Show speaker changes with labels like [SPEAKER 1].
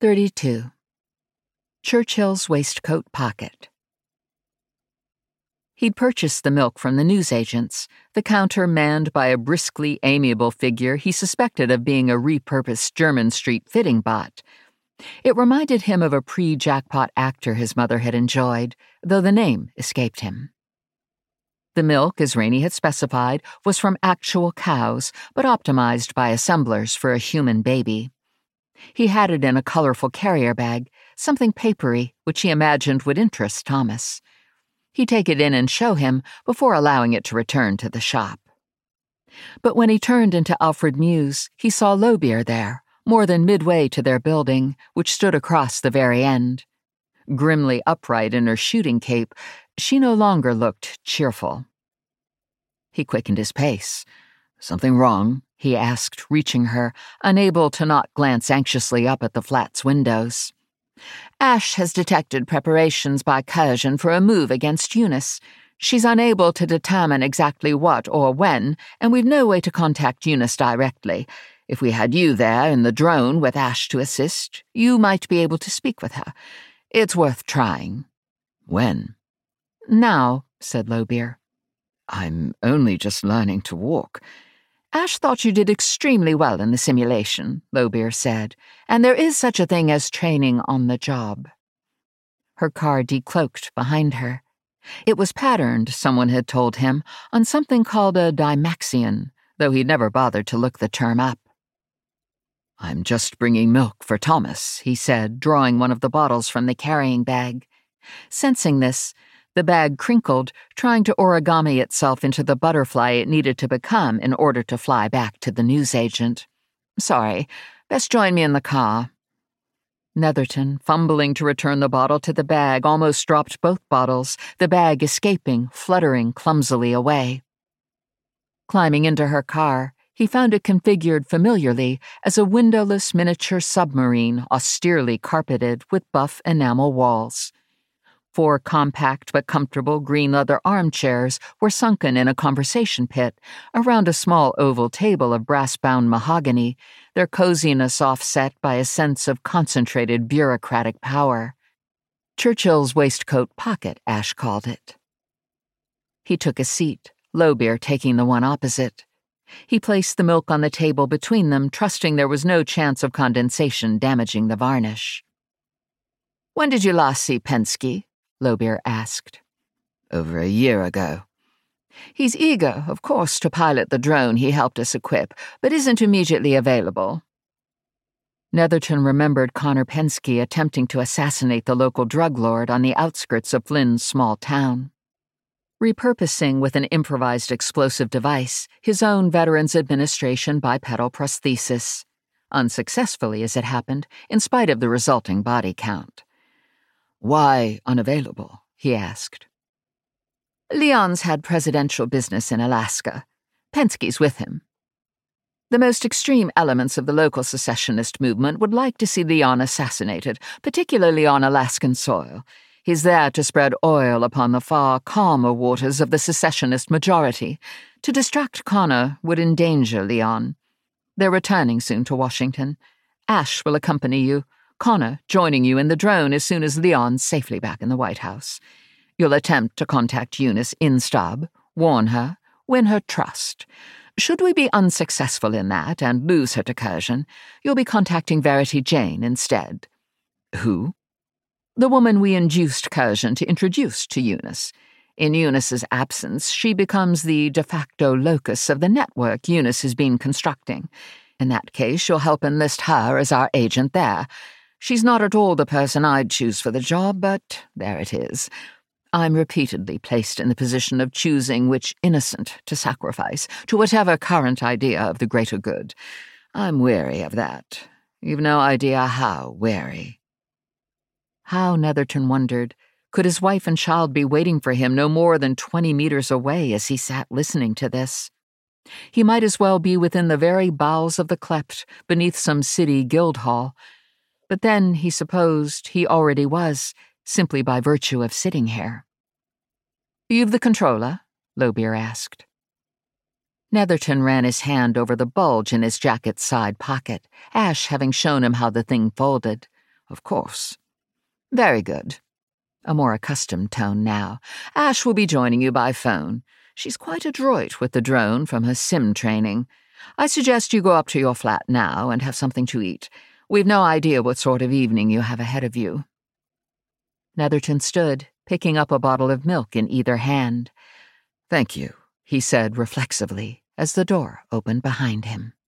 [SPEAKER 1] 32. Churchill's waistcoat pocket. He'd purchased the milk from the newsagents, the counter manned by a briskly amiable figure he suspected of being a repurposed German Street fitting bot. It reminded him of a pre-jackpot actor his mother had enjoyed, though the name escaped him. The milk, as Rainey had specified, was from actual cows, but optimized by assemblers for a human baby. He had it in a colorful carrier bag, something papery, which he imagined would interest Thomas. He'd take it in and show him before allowing it to return to the shop. But when he turned into Alfred Mews, he saw Lobeer there, more than midway to their building, which stood across the very end. Grimly upright in her shooting cape, she no longer looked cheerful. He quickened his pace. "Something wrong?" he asked, reaching her, unable to not glance anxiously up at the flat's windows. "Ash has detected preparations by Curzon for a move against Eunice. She's unable to determine exactly what or when, and we've no way to contact Eunice directly. If we had you there in the drone with Ash to assist, you might be able to speak with her. It's worth trying." "When?" "Now," said Lobeer. "I'm only just learning to walk." "Ash thought you did extremely well in the simulation," Lobeer said, "and there is such a thing as training on the job." Her car decloaked behind her. It was patterned, someone had told him, on something called a Dymaxion, though he'd never bothered to look the term up. "I'm just bringing milk for Thomas," he said, drawing one of the bottles from the carrying bag. Sensing this, the bag crinkled, trying to origami itself into the butterfly it needed to become in order to fly back to the newsagent. "Sorry, best join me in the car." Netherton, fumbling to return the bottle to the bag, almost dropped both bottles, the bag escaping, fluttering clumsily away. Climbing into her car, he found it configured familiarly as a windowless miniature submarine austerely carpeted with buff enamel walls. 4 compact but comfortable green leather armchairs were sunken in a conversation pit around a small oval table of brass-bound mahogany, their coziness offset by a sense of concentrated bureaucratic power. Churchill's waistcoat pocket, Ash called it. He took a seat, Lobeer taking the one opposite. He placed the milk on the table between them, trusting there was no chance of condensation damaging the varnish. "When did you last see Pensky?" Lobeer asked. "Over a year ago." "He's eager, of course, to pilot the drone he helped us equip, but isn't immediately available." Netherton remembered Connor Pensky attempting to assassinate the local drug lord on the outskirts of Flynn's small town. Repurposing with an improvised explosive device his own Veterans Administration bipedal prosthesis. Unsuccessfully, as it happened, in spite of the resulting body count. "Why unavailable?" he asked. "Leon's had presidential business in Alaska. Pensky's with him. The most extreme elements of the local secessionist movement would like to see Leon assassinated, particularly on Alaskan soil. He's there to spread oil upon the far calmer waters of the secessionist majority. To distract Connor would endanger Leon. They're returning soon to Washington. Ash will accompany you, Connor joining you in the drone as soon as Leon's safely back in the White House. You'll attempt to contact Eunice in Stab, warn her, win her trust. Should we be unsuccessful in that and lose her to Curzon, you'll be contacting Verity Jane instead." "Who?" "The woman we induced Curzon to introduce to Eunice. In Eunice's absence, she becomes the de facto locus of the network Eunice has been constructing. In that case, you'll help enlist her as our agent there. She's not at all the person I'd choose for the job, but there it is. I'm repeatedly placed in the position of choosing which innocent to sacrifice to whatever current idea of the greater good. I'm weary of that. You've no idea how weary." How, Netherton wondered, could his wife and child be waiting for him no more than 20 meters away as he sat listening to this? He might as well be within the very bowels of the Klept, beneath some city guild hall. But then, he supposed, he already was, simply by virtue of sitting here. "You've the controller?" Lobeer asked. Netherton ran his hand over the bulge in his jacket's side pocket, Ash having shown him how the thing folded. Of course. Very good. A more accustomed tone now. Ash will be joining you by phone. She's quite adroit with the drone from her sim training. I suggest you go up to your flat now and have something to eat. We've no idea what sort of evening you have ahead of you. Netherton stood, picking up a bottle of milk in either hand. Thank you, he said reflexively as the door opened behind him.